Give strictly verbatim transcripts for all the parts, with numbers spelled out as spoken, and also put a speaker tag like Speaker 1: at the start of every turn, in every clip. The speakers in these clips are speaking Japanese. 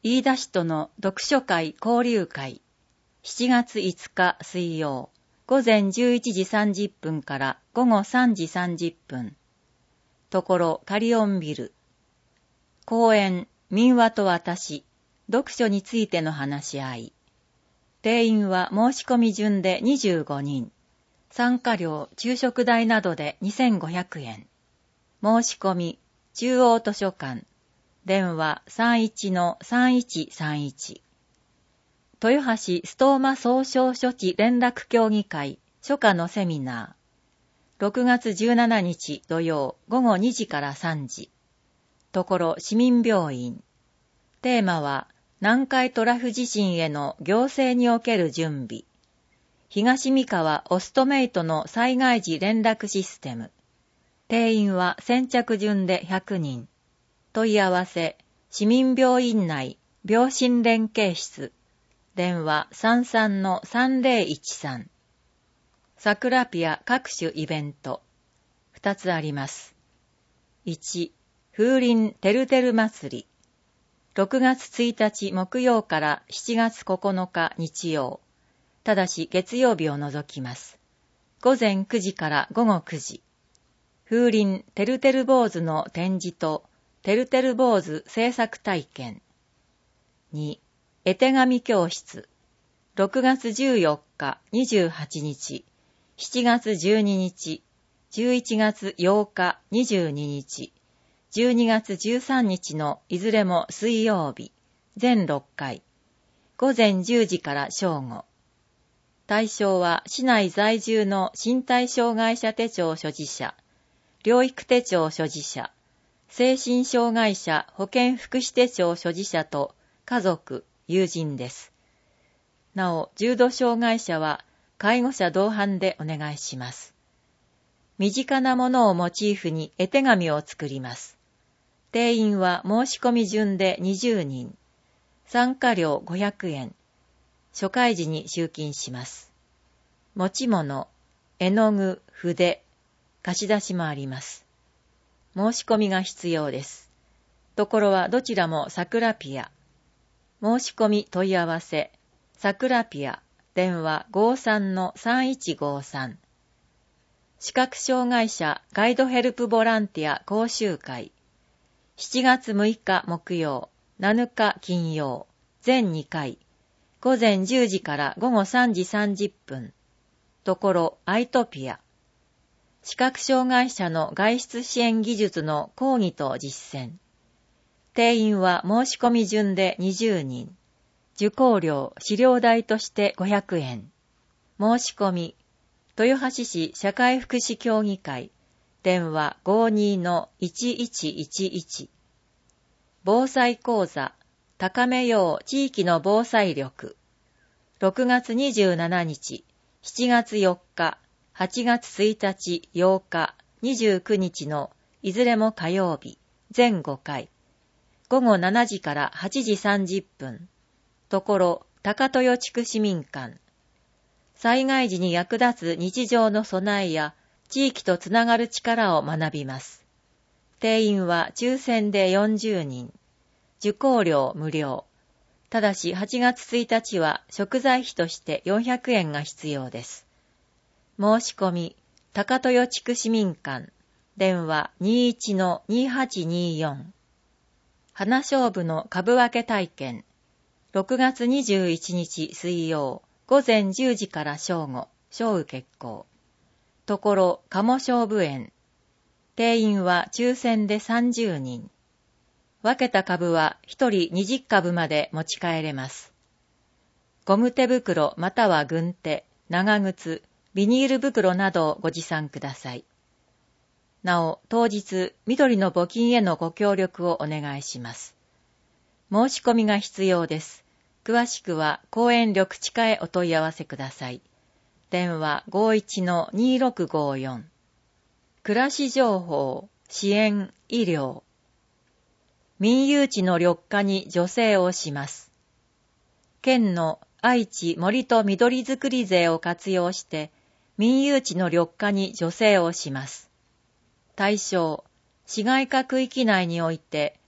Speaker 1: 飯田市との読書会交流会、しちがついつか水曜、午前じゅういちじさんじゅっぷんから午後さんじさんじゅっぷん。ところカリオンビル。講演、民話と私、読書についての話し合い。定員は申し込み順でにじゅうごにん。参加料、昼食代などでにせんごひゃくえん。申し込み、中央図書館。電話 さんいちのさんいちさんいち。豊橋ストーマ総称処置連絡協議会初夏のセミナー。ろくがつじゅうしちにち土曜午後にじからさんじ。ところ市民病院。テーマは南海トラフ地震への行政における準備。東三河オストメイトの災害時連絡システム。定員は先着順でひゃくにん。問い合わせ、市民病院内病診連携室。電話 さんさんのさんぜろいちさん。サクラピア各種イベント。ふたつあります。いち、風鈴てるてる祭り。ろくがつついたち木曜からしちがつここのか日曜。ただし月曜日を除きます。ごぜんくじからごごくじ。風鈴てるてる坊主の展示とてるてる坊主制作体験。に、絵手紙教室。ろくがつじゅうよっか、にじゅうはちにち、しちがつじゅうににち、じゅういちがつようか、にじゅうににち、じゅうにがつじゅうさんにちのいずれも水曜日、全ろっかい。ごぜんじゅうじから正午。対象は市内在住の身体障害者手帳所持者、療育手帳所持者、精神障害者保健福祉手帳所持者と家族、友人です。なお、重度障害者は介護者同伴でお願いします。身近なものをモチーフに絵手紙を作ります。定員は申し込み順でにじゅうにん。参加料ごひゃくえん。初回時に集金します。持ち物、絵の具、筆、貸し出しもあります。申し込みが必要です。ところはどちらもサクラピア。申し込み問い合わせ、サクラピア、電話 ごさんのさんいちごさん。視覚障害者ガイドヘルプボランティア講習会。しちがつむいか木曜、なのか金曜、全にかい。ごぜんじゅうじからごごさんじさんじゅっぷん。ところアイトピア。視覚障害者の外出支援技術の講義と実践。定員は申し込み順でにじゅうにん。受講料、資料代としてごひゃくえん。申し込み、豊橋市社会福祉協議会、電話 ごにのいちいちいちいち。防災講座、高めよう地域の防災力。ろくがつにじゅうしちにち、しちがつよっか、はちがつついたち、ようか、にじゅうくにちのいずれも火曜日、全ごかい。ごごしちじからはちじさんじゅっぷん。ところ、高豊地区市民館。災害時に役立つ日常の備えや地域とつながる力を学びます。定員は抽選でよんじゅうにん。受講料無料。ただしはちがつついたちは食材費としてよんひゃくえんが必要です。申し込み、高豊地区市民館、電話 にいちのにはちによん。花勝負の株分け体験、ろくがつにじゅういちにち水曜、ごぜんじゅうじから正午、小受結構。ところ、鴨勝負園。定員は抽選でさんじゅうにん。分けた株はひとりにじゅっかぶまで持ち帰れます。ゴム手袋または軍手、長靴、ビニール袋などをご持参ください。なお、当日、緑の募金へのご協力をお願いします。申し込みが必要です。詳しくは、公園緑地課へお問い合わせください。電話 ごいちのにろくごよん。暮らし情報、支援、医療。民有地の緑化に助成をします。県の愛知森と緑づくり税を活用して、民有地の緑化に助成をします。対象、市街化区域内において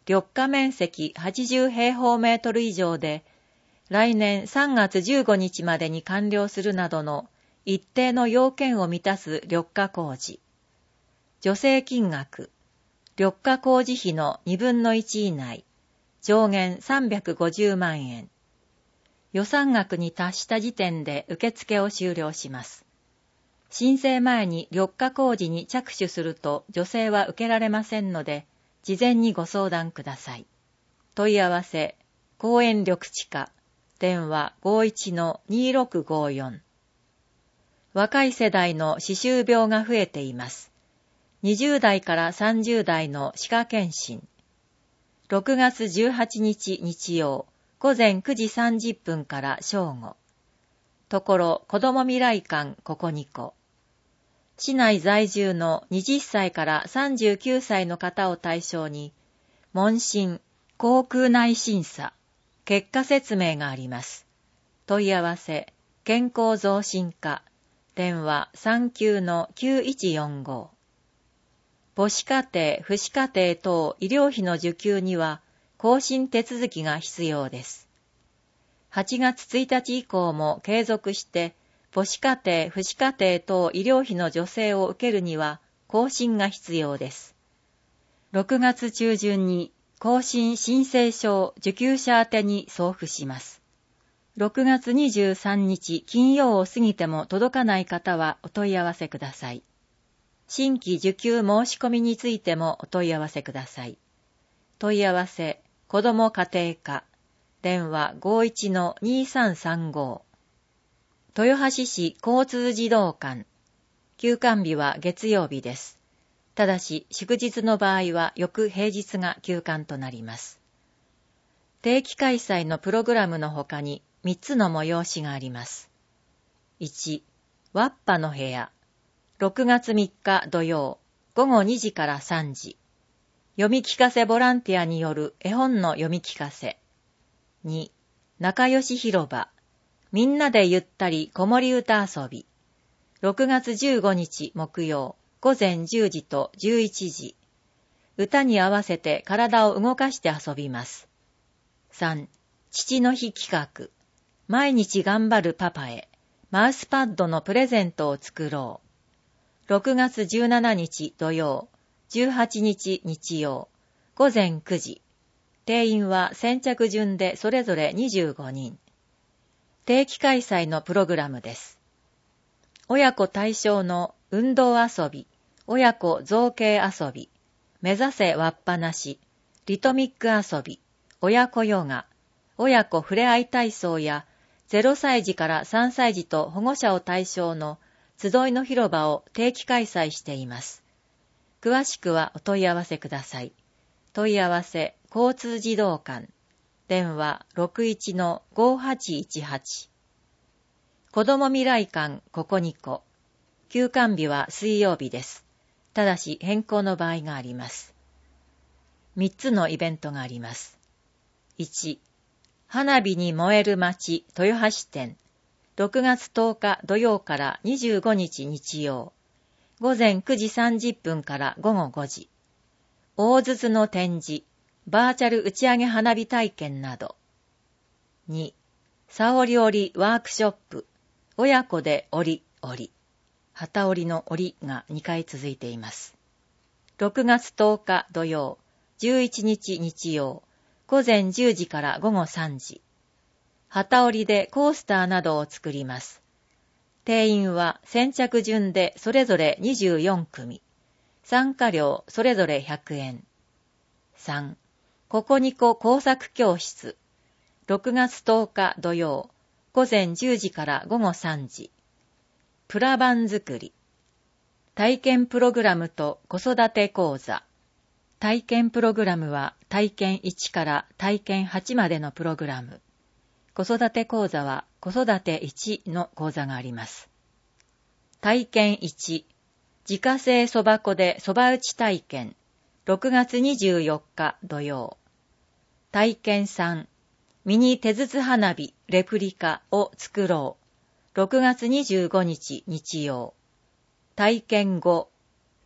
Speaker 1: 緑化面積はちじゅうへいほうメートル以上で、来年さんがつじゅうごにちまでに完了するなどの一定の要件を満たす緑化工事。助成金額、緑化工事費のにぶんのいち以内、上限さんびゃくごじゅうまんえん。予算額に達した時点で受付を終了します。申請前に緑化工事に着手すると助成は受けられませんので、事前にご相談ください。問い合わせ、公園緑地課、電話 ごいちのにろくごよん。若い世代の歯周病が増えています。にじゅうだいからさんじゅうだいの歯科検診。ろくがつじゅうはちにち日曜、ごぜんくじさんじゅっぷんから正午。ところ子ども未来館ここにこ。市内在住のはたちからさんじゅうきゅうさいの方を対象に、問診、口腔内審査、結果説明があります。問い合わせ、健康増進課、電話 さんきゅうのきゅういちよんご。母子家庭、父子家庭等医療費の受給には、更新手続きが必要です。はちがつついたち以降も継続して、母子家庭、父子家庭等医療費の助成を受けるには、更新が必要です。ろくがつちゅうじゅんに更新申請書を受給者宛に送付します。ろくがつにじゅうさんにち金曜を過ぎても届かない方はお問い合わせください。新規受給申し込みについてもお問い合わせください。問い合わせ、子ども家庭課、電話 ごいちのにさんさんご。豊橋市交通児童館、休館日は月曜日です。ただし、祝日の場合は翌平日が休館となります。定期開催のプログラムの他にみっつの催しがあります。いち、ワッパの部屋、ろくがつみっか土曜、ごごにじからさんじ。読み聞かせボランティアによる絵本の読み聞かせ。に、仲良し広場、みんなでゆったり子守歌遊び。ろくがつじゅうごにち木曜、ごぜんじゅうじとじゅういちじ。歌に合わせて体を動かして遊びます。さん、父の日企画。毎日頑張るパパへ、マウスパッドのプレゼントを作ろう。ろくがつじゅうしちにち土曜、じゅうはちにち日曜、ごぜんくじ。定員は先着順でそれぞれにじゅうごにん。定期開催のプログラムです。親子対象の運動遊び、親子造形遊び、目指せわっぱなし、リトミック遊び、親子ヨガ、親子ふれあい体操やゼロさいじからさんさいじと保護者を対象の集いの広場を定期開催しています。詳しくはお問い合わせください。問い合わせ、交通児童館、電話 ろくいちのごはちいちはち。子ども未来館ここにこ。休館日は水曜日です。ただし変更の場合があります。みっつのイベントがあります。いち、花火に燃える街豊橋店。ろくがつとおか土曜からにじゅうごにち日曜。ごぜんくじさんじゅっぷんからごごごじ。大筒の展示、バーチャル打ち上げ花火体験など。に、さおり織りワークショップ、親子で織り織り。旗織りの織りがにかい続いています。ろくがつとおか土曜、じゅういちにち日曜、ごぜんじゅうじからごごさんじ。旗織りでコースターなどを作ります。定員は先着順でそれぞれにじゅうよんくみ。参加料それぞれひゃくえん。さん、ここにこ工作教室。ろくがつとおか土曜、ごぜんじゅうじからごごさんじ。プラ板作り。体験プログラムと子育て講座。体験プログラムは体験いちから体験はちまでのプログラム。子育て講座は子育ていちの講座があります。体験いち、自家製そば粉でそば打ち体験。ろくがつにじゅうよっか土曜。体験さん、ミニ手筒花火レプリカを作ろう。ろくがつにじゅうごにち日曜。体験ご、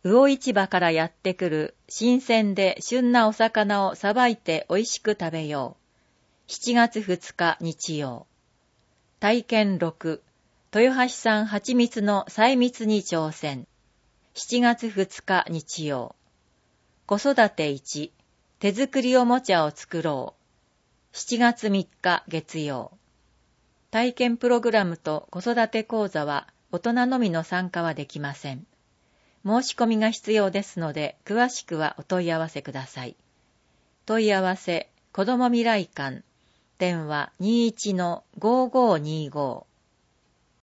Speaker 1: 魚市場からやってくる新鮮で旬なお魚をさばいておいしく食べよう。しちがつふつか日曜。体験ろく、豊橋産蜂蜜の細蜜に挑戦。しちがつふつか日曜。子育ていち、手作りおもちゃを作ろう。しちがつみっか月曜。体験プログラムと子育て講座は大人のみの参加はできません。申し込みが必要ですので、詳しくはお問い合わせください。問い合わせ、子ども未来館、電話 にじゅういちのごーごーにーごー。